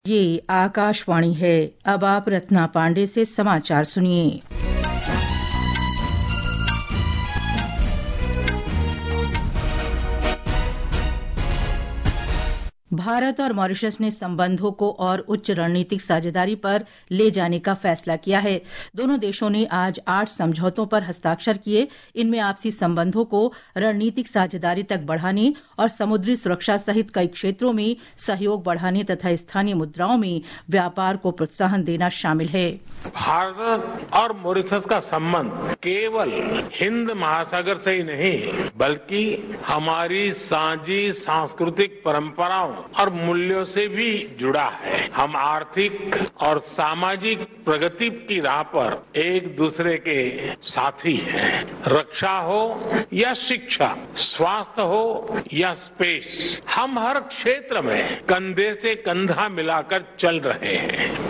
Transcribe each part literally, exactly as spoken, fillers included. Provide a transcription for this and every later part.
ये आकाशवाणी है। अब आप रत्ना पांडे से समाचार सुनिए। भारत और मॉरिशस ने संबंधों को और उच्च रणनीतिक साझेदारी पर ले जाने का फैसला किया है। दोनों देशों ने आज आठ समझौतों पर हस्ताक्षर किए। इनमें आपसी संबंधों को रणनीतिक साझेदारी तक बढ़ाने और समुद्री सुरक्षा सहित कई क्षेत्रों में सहयोग बढ़ाने तथा स्थानीय मुद्राओं में व्यापार को प्रोत्साहन देना शामिल है। भारत और मॉरिशस का संबंध केवल हिंद महासागर से ही नहीं बल्कि हमारी साझी सांस्कृतिक परंपराओं और मूल्यों से भी जुड़ा है। हम आर्थिक और सामाजिक प्रगति की राह पर एक दूसरे के साथी हैं। रक्षा हो या शिक्षा, स्वास्थ्य हो या स्पेस, हम हर क्षेत्र में कंधे से कंधा मिलाकर चल रहे हैं।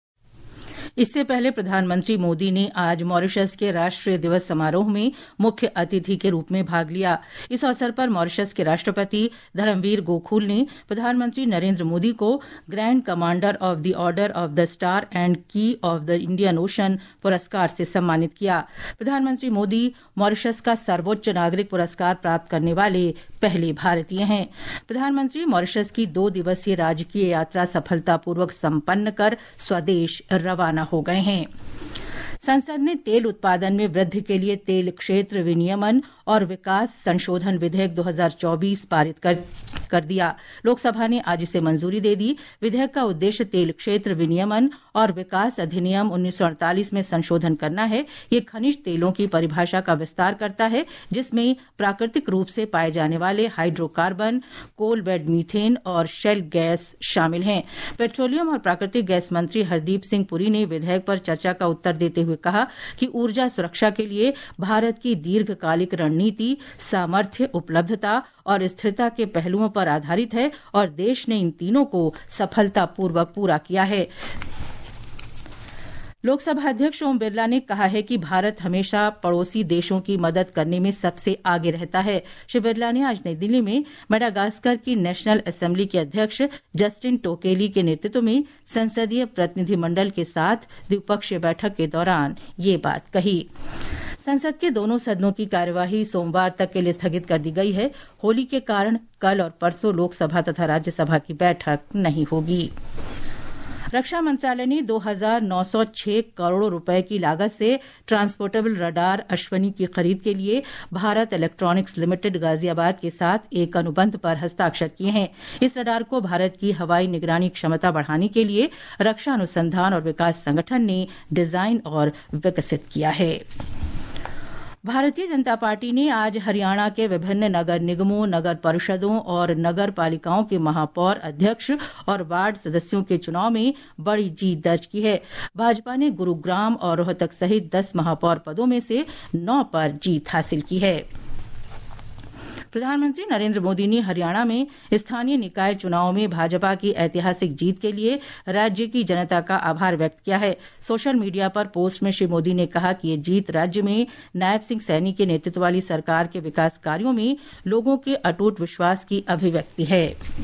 इससे पहले प्रधानमंत्री मोदी ने आज मॉरिशस के राष्ट्रीय दिवस समारोह में मुख्य अतिथि के रूप में भाग लिया। इस अवसर पर मॉरिशस के राष्ट्रपति धर्मवीर गोखुल ने प्रधानमंत्री नरेंद्र मोदी को Grand Commander of the Order of the Star and Key of the Indian Ocean पुरस्कार से सम्मानित किया। प्रधानमंत्री मोदी मॉरिशस का सर्वोच्च नागरिक पुरस्कार प्राप्त करने वाले पहले भारतीय हैं। प्रधानमंत्री मॉरिशस की दो दिवसीय राजकीय यात्रा सफलतापूर्वक संपन्न कर स्वदेश रवाना हो गए हैं। संसद ने तेल उत्पादन में वृद्धि के लिए तेल क्षेत्र विनियमन और विकास संशोधन विधेयक दो हज़ार चौबीस पारित कर, कर दिया। लोकसभा ने आज इसे मंजूरी दे दी। विधेयक का उद्देश्य तेल क्षेत्र विनियमन और विकास अधिनियम उन्नीस सौ अड़तालीस में संशोधन करना है। ये खनिज तेलों की परिभाषा का विस्तार करता है, जिसमें प्राकृतिक रूप से पाए जाने वाले हाइड्रोकार्बन, कोल बेड मीथेन और शेल गैस शामिल हैं। पेट्रोलियम और प्राकृतिक गैस मंत्री हरदीप सिंह पुरी ने विधेयक पर चर्चा का उत्तर देते हुए कहा कि ऊर्जा सुरक्षा के लिए भारत की दीर्घकालिक रणनीति सामर्थ्य, उपलब्धता और स्थिरता के पहलुओं पर आधारित है और देश ने इन तीनों को सफलतापूर्वक पूरा किया है। लोकसभा अध्यक्ष ओम बिरला ने कहा है कि भारत हमेशा पड़ोसी देशों की मदद करने में सबसे आगे रहता है। श्री बिरला ने आज नई दिल्ली में मेडागास्कर की नेशनल असेंबली के अध्यक्ष जस्टिन टोकेली के नेतृत्व में संसदीय प्रतिनिधिमंडल के साथ द्विपक्षीय बैठक के दौरान ये बात कही। संसद के दोनों सदनों की कार्यवाही सोमवार तक के लिए स्थगित कर दी गई है। होली के कारण कल और परसों लोकसभा तथा राज्यसभा की बैठक नहीं होगी। रक्षा मंत्रालय ने दो हज़ार नौ सौ छह करोड़ रुपए की लागत से ट्रांसपोर्टेबल रडार अश्वनी की खरीद के लिए भारत इलेक्ट्रॉनिक्स लिमिटेड गाजियाबाद के साथ एक अनुबंध पर हस्ताक्षर किए हैं। इस रडार को भारत की हवाई निगरानी क्षमता बढ़ाने के लिए रक्षा अनुसंधान और विकास संगठन ने डिजाइन और विकसित किया है। भारतीय जनता पार्टी ने आज हरियाणा के विभिन्न नगर निगमों, नगर परिषदों और नगर पालिकाओं के महापौर अध्यक्ष और वार्ड सदस्यों के चुनाव में बड़ी जीत दर्ज की है। भाजपा ने गुरुग्राम और रोहतक सहित दस महापौर पदों में से नौ पर जीत हासिल की है। प्रधानमंत्री नरेंद्र मोदी ने हरियाणा में स्थानीय निकाय चुनावों में भाजपा की ऐतिहासिक जीत के लिए राज्य की जनता का आभार व्यक्त किया है। सोशल मीडिया पर पोस्ट में श्री मोदी ने कहा कि ये जीत राज्य में नायब सिंह सैनी के नेतृत्व वाली सरकार के विकास कार्यों में लोगों के अटूट विश्वास की अभिव्यक्ति है।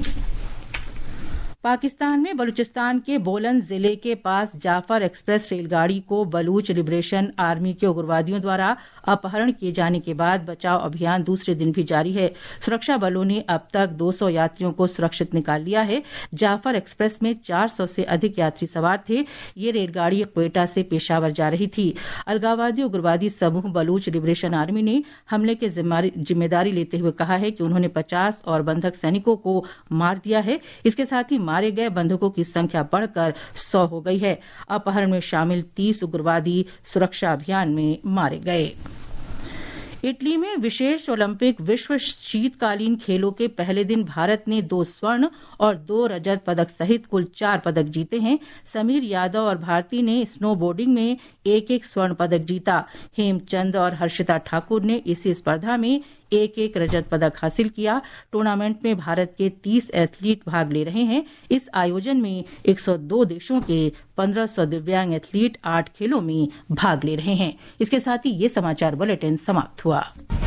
पाकिस्तान में बलूचिस्तान के बोलन जिले के पास जाफर एक्सप्रेस रेलगाड़ी को बलूच लिबरेशन आर्मी के उग्रवादियों द्वारा अपहरण किए जाने के बाद बचाव अभियान दूसरे दिन भी जारी है। सुरक्षा बलों ने अब तक दो सौ यात्रियों को सुरक्षित निकाल लिया है। जाफर एक्सप्रेस में चार सौ से अधिक यात्री सवार थे। ये रेलगाड़ी क्वेटा से पेशावर जा रही थी। अलगाववादी उग्रवादी समूह बलूच लिबरेशन आर्मी ने हमले की जिम्मेदारी लेते हुए कहा है कि उन्होंने पचास और बंधक सैनिकों को मार दिया है। इसके साथ ही मारे गए बंधकों की संख्या बढ़कर सौ हो गई है। अपहरण में शामिल तीस उग्रवादी सुरक्षा अभियान में मारे गए। इटली में विशेष ओलंपिक विश्व शीतकालीन खेलों के पहले दिन भारत ने दो स्वर्ण और दो रजत पदक सहित कुल चार पदक जीते हैं। समीर यादव और भारती ने स्नोबोर्डिंग में एक एक स्वर्ण पदक जीता। हेमचंद और हर्षिता ठाकुर ने इसी स्पर्धा में एक एक रजत पदक हासिल किया। टूर्नामेंट में भारत के तीस एथलीट भाग ले रहे हैं। इस आयोजन में एक सौ दो देशों के पंद्रह सौ दिव्यांग एथलीट आठ खेलों में भाग ले रहे हैं। इसके साथ ही ये समाचार बुलेटिन समाप्त हुआ।